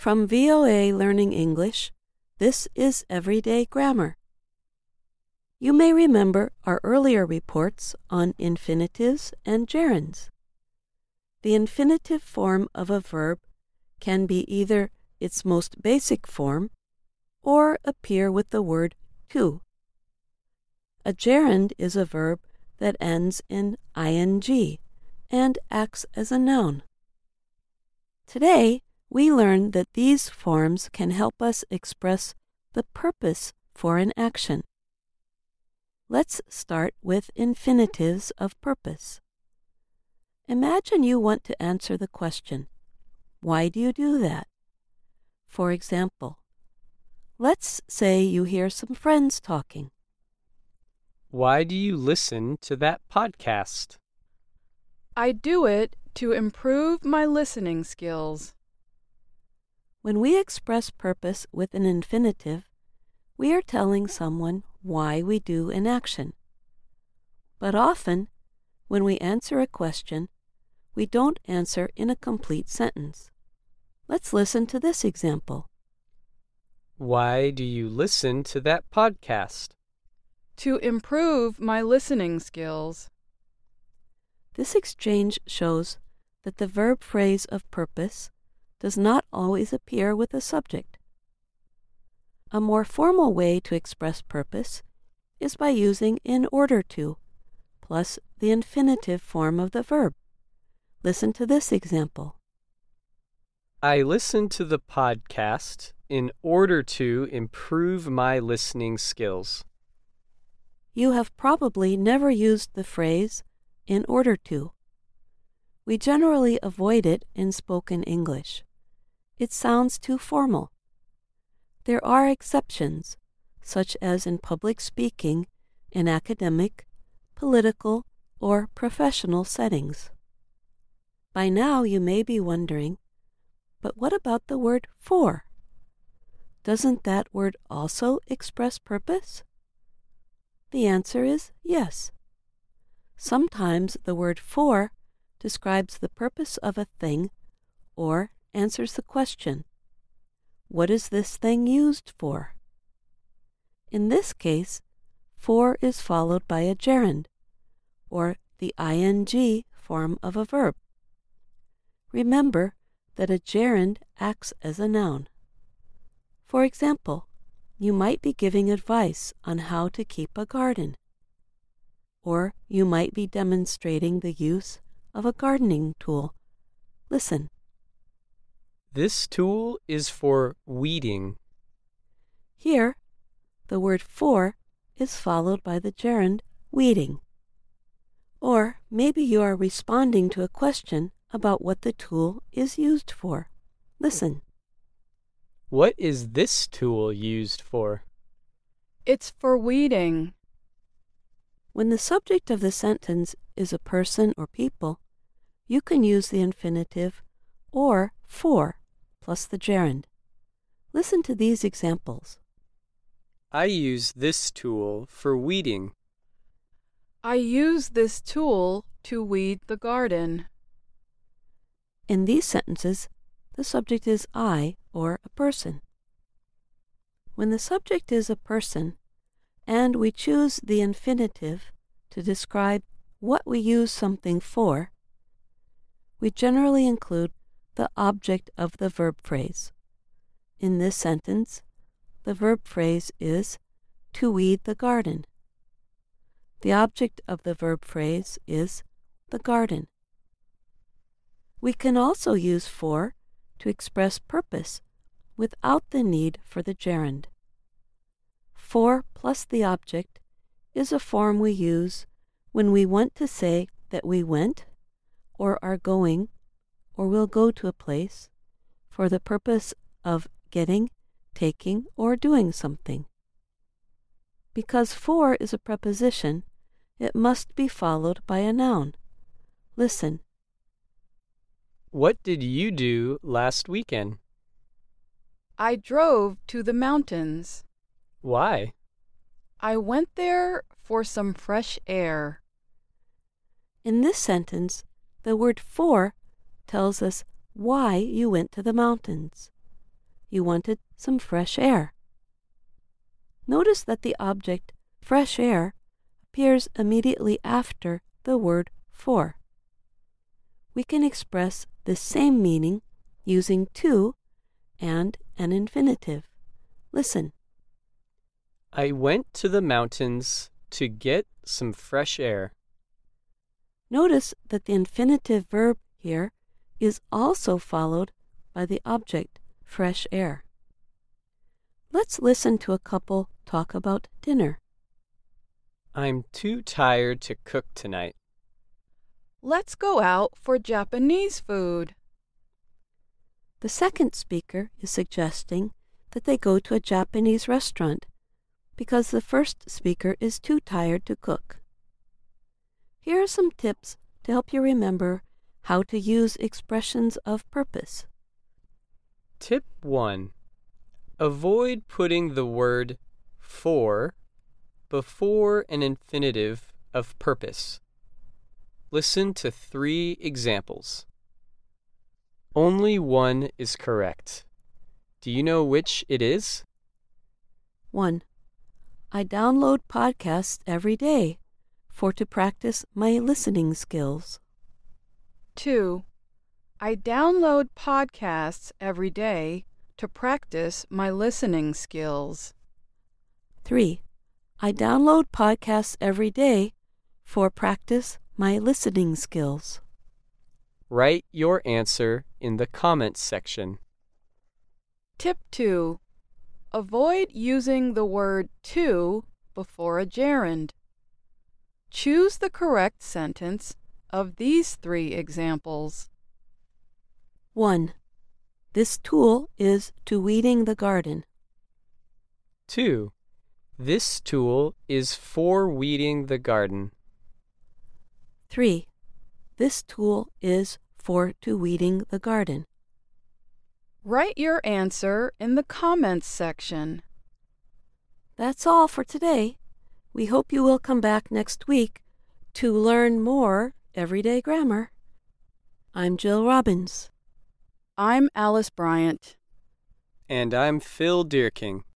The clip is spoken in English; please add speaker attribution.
Speaker 1: From VOA Learning English, this is Everyday Grammar. You may remember our earlier reports on infinitives and gerunds. The infinitive form of a verb can be either its most basic form or appear with the word to. A gerund is a verb that ends in ing and acts as a noun. Today, we learn that these forms can help us express the purpose for an action. Let's start with infinitives of purpose. Imagine you want to answer the question, why do you do that? For example, let's say you hear some friends talking.
Speaker 2: Why do you listen to that podcast?
Speaker 3: I do it to improve my listening skills.
Speaker 1: When we express purpose with an infinitive, we are telling someone why we do an action. But often, when we answer a question, we don't answer in a complete sentence. Let's listen to this example.
Speaker 2: Why do you listen to that podcast?
Speaker 3: To improve my listening skills.
Speaker 1: This exchange shows that the verb phrase of purpose does not always appear with a subject. A more formal way to express purpose is by using in order to, plus the infinitive form of the verb. Listen to this example.
Speaker 2: I listen to the podcast in order to improve my listening skills.
Speaker 1: You have probably never used the phrase in order to. We generally avoid it in spoken English. It sounds too formal. There are exceptions, such as in public speaking in academic, political, or professional settings. By now you may be wondering, but what about the word for? Doesn't that word also express purpose? The answer is yes. Sometimes the word for describes the purpose of a thing or answers the question, what is this thing used for? In this case, for is followed by a gerund, or the ing form of a verb. Remember that a gerund acts as a noun. For example, you might be giving advice on how to keep a garden, or you might be demonstrating the use of a gardening tool. Listen.
Speaker 2: This tool is for weeding.
Speaker 1: Here, the word for is followed by the gerund weeding. Or maybe you are responding to a question about what the tool is used for. Listen.
Speaker 2: What is this tool used for?
Speaker 3: It's for weeding.
Speaker 1: When the subject of the sentence is a person or people, you can use the infinitive or for plus the gerund. Listen to these examples.
Speaker 2: I use this tool for weeding.
Speaker 3: I use this tool to weed the garden.
Speaker 1: In these sentences, the subject is I or a person. When the subject is a person, and we choose the infinitive to describe what we use something for, we generally include the object of the verb phrase. In this sentence, the verb phrase is to weed the garden. The object of the verb phrase is the garden. We can also use for to express purpose without the need for the gerund. For plus the object is a form we use when we want to say that we went, or are going, or will go to a place for the purpose of getting, taking, or doing something. Because for is a preposition, it must be followed by a noun. Listen.
Speaker 2: What did you do last weekend?
Speaker 3: I drove to the mountains.
Speaker 2: Why?
Speaker 3: I went there for some fresh air.
Speaker 1: In this sentence, the word for tells us why you went to the mountains. you wanted some fresh air. Notice that the object fresh air appears immediately after the word for. We can express the same meaning using to and an infinitive. Listen.
Speaker 2: I went to the mountains to get some fresh air.
Speaker 1: Notice that the infinitive verb here is also followed by the object fresh air. Let's listen to a couple talk about dinner.
Speaker 2: I'm too tired to cook tonight.
Speaker 3: Let's go out for Japanese food.
Speaker 1: The second speaker is suggesting that they go to a Japanese restaurant because the first speaker is too tired to cook. Here are some tips to help you remember how to use expressions of purpose.
Speaker 2: Tip 1. Avoid putting the word for before an infinitive of purpose. Listen to 3 examples. Only one is correct. Do you know which it is?
Speaker 1: 1. I download podcasts every day to practice my listening skills.
Speaker 3: 2. I download podcasts every day to practice my listening skills.
Speaker 1: 3. I download podcasts every day for practice my listening skills.
Speaker 2: Write your answer in the comments section.
Speaker 3: Tip 2. Avoid using the word to before a gerund. Choose the correct sentence of these 3 examples.
Speaker 1: 1. This tool is to weeding the garden.
Speaker 2: 2. This tool is for weeding the garden.
Speaker 1: 3. This tool is for to weeding the garden.
Speaker 3: Write your answer in the comments section.
Speaker 1: That's all for today. We hope you will come back next week to learn more everyday grammar. I'm Jill Robbins.
Speaker 3: I'm Alice Bryant.
Speaker 2: And I'm Phil Deerking.